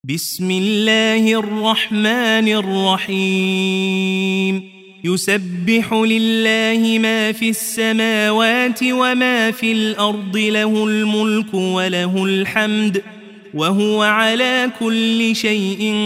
بسم الله الرحمن الرحيم يسبح لله ما في السماوات وما في الأرض له الملك وله الحمد وهو على كل شيء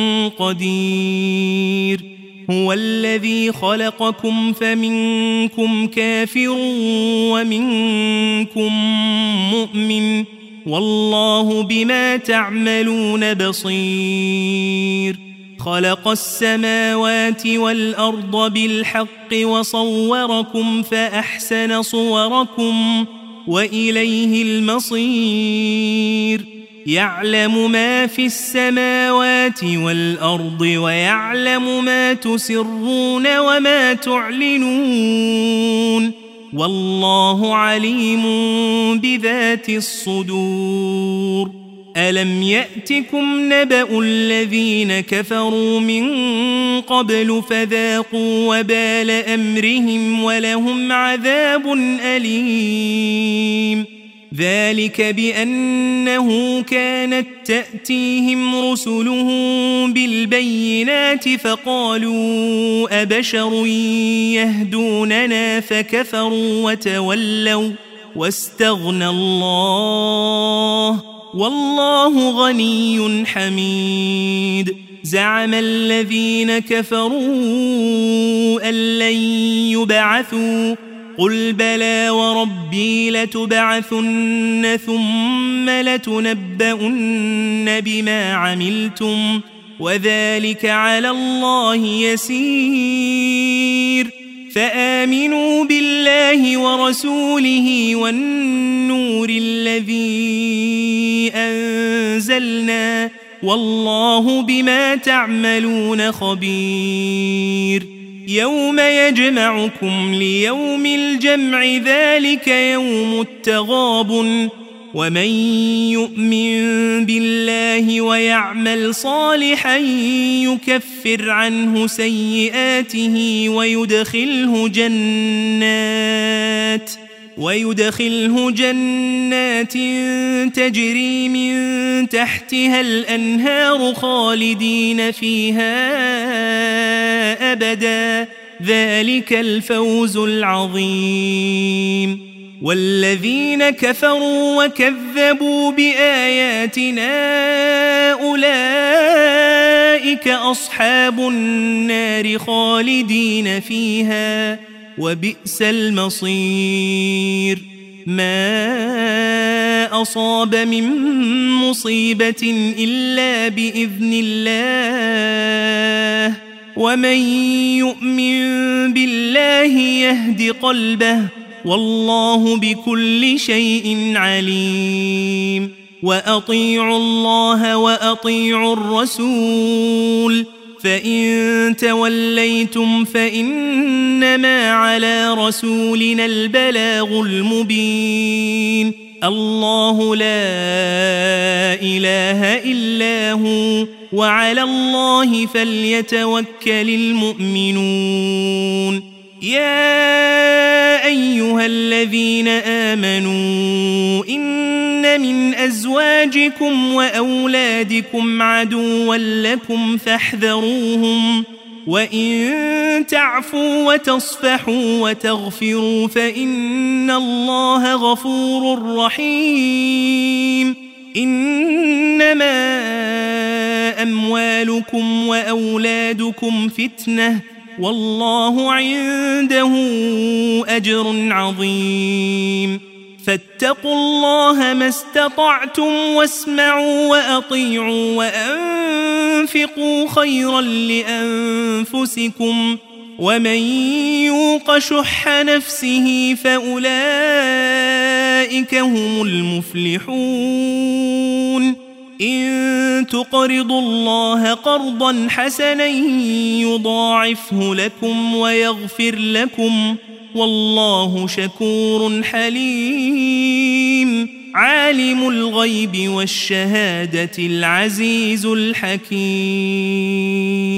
قدير هو الذي خلقكم فمنكم كافر ومنكم مؤمن والله بما تعملون بصير خلق السماوات والأرض بالحق وصوركم فأحسن صوركم وإليه المصير يعلم ما في السماوات والأرض ويعلم ما تسرون وما تعلنون والله عليم بذات الصدور ألم يأتكم نبأ الذين كفروا من قبل فذاقوا وبال أمرهم ولهم عذاب أليم ذلك بأنه كانت تأتيهم رسلهم بالبينات فقالوا أبشر يهدوننا فكفروا وتولوا واستغنى الله والله غني حميد زعم الذين كفروا أن لن يبعثوا قل بلى وربي لتبعثن ثم لتنبؤن بما عملتم وذلك على الله يسير فآمنوا بالله ورسوله والنور الذي أنزلنا والله بما تعملون خبير يوم يجمعكم ليوم الجمع ذلك يوم التغابن ومن يؤمن بالله ويعمل صالحا يكفر عنه سيئاته ويدخله جنات تجري من تحتها الأنهار خالدين فيها أبدا ذلك الفوز العظيم والذين كفروا وكذبوا بآياتنا أولئك أصحاب النار خالدين فيها وبئس المصير ما أصاب من مصيبة إلا بإذن الله ومن يؤمن بالله يهد قلبه والله بكل شيء عليم وأطيعوا الله وأطيعوا الرسول فإن توليتم فإنما على رسولنا البلاغ المبين الله لا إله إلا هو وعلى الله فليتوكل المؤمنون يا أيها الذين آمنوا إن من أزواجكم وأولادكم عدوا لكم فاحذروهم وإن تعفوا وتصفحوا وتغفروا فإن الله غفور رحيم إنما أموالكم وأولادكم فتنة والله عنده أجر عظيم فاتقوا الله ما استطعتم واسمعوا وأطيعوا وأنفقوا خيرا لأنفسكم ومن يوق شح نفسه فأولئك هم المفلحون إن تقرضوا الله قرضا حسنا يضاعفه لكم ويغفر لكم والله شكور حليم عالم الغيب والشهادة العزيز الحكيم